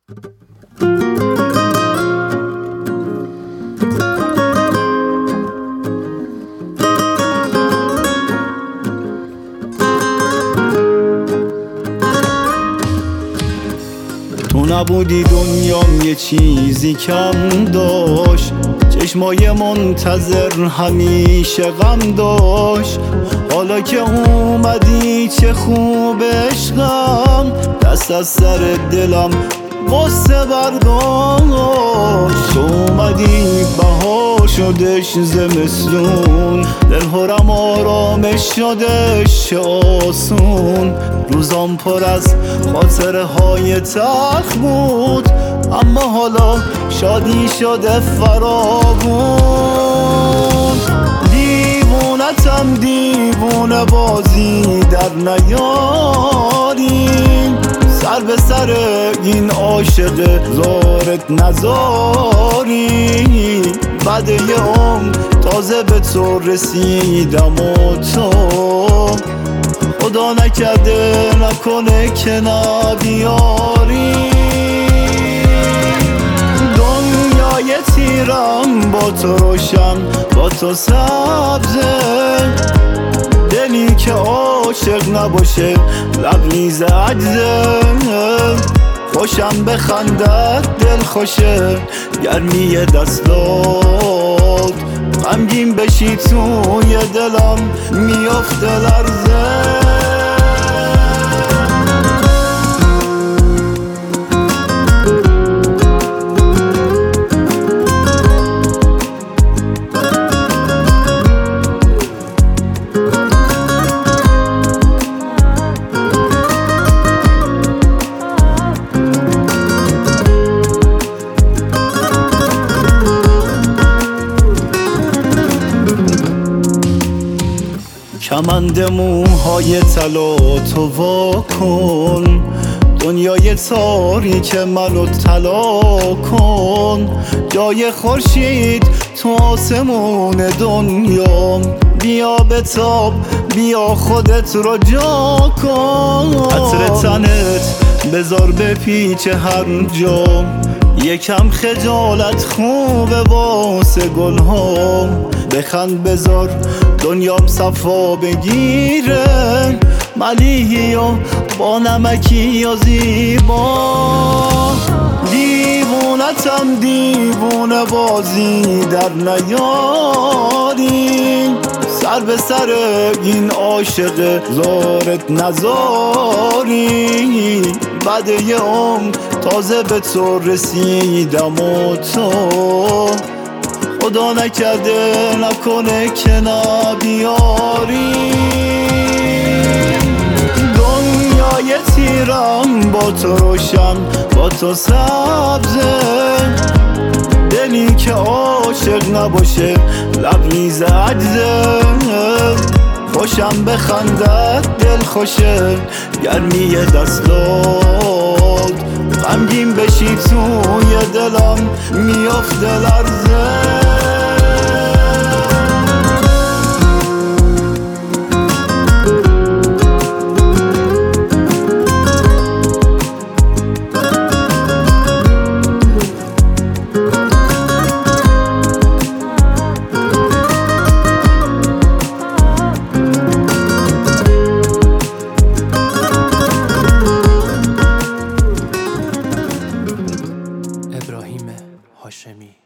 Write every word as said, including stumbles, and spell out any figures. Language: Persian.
تو نبودی دنیام یه چیزی کم داشت، چشمای منتظر همیشه غم داشت. حالا که اومدی چه خوب عشقم، دست از سر دلم غصه برداشت. تو اومدی بهار شدش زمستون، دل هرم آرامش شدش آسون. روزام پر از خاطره های تلخ بود، اما حالا شادی شده فراوون. دیوونتم دیوونه بازی در نیاری، سر به سر این عاشق زارت نزاری. بعد یه عمر تازه به تو رسیدم و تو خدا نکرده نکنه که نبیاری. دنیای تیرم با تو روشن با تو سبزه، دلی که عاشق نباشه لبریز عجزه. خوشم بخندد دل خوشه گرمی دستات، غمگین بشی توی دلم میافته لرزه. کمند موهای طلا تو وا کن، دنیای تاریک منو طلا کن. جای خورشید تو آسمون دنیا، بیا بتاب بیا خودت رو جا کن. عطر تنت بذار به پیچ هر جا، یکم خجالت خوبه واسه گلها. بخند بذار دنیام صفا بگیره، ملیحی یا با نمکی یا زیبا. دیوونتم دیوونه بازی در نیاری، سر به سر این عاشق زارت نزاری. بعد یه عمر تازه به تو رسیدم و تو خدا نکرده نکنه که نبیاری. دنیای تیرم با تو روشن با تو سبزه، دلی که عاشق نباشه لبریز عجزه. خوشم بخندد دل خوشه گرمی دستات، غمگین بشی توی دلم میافته لرزه. ابراهیم هاشمی.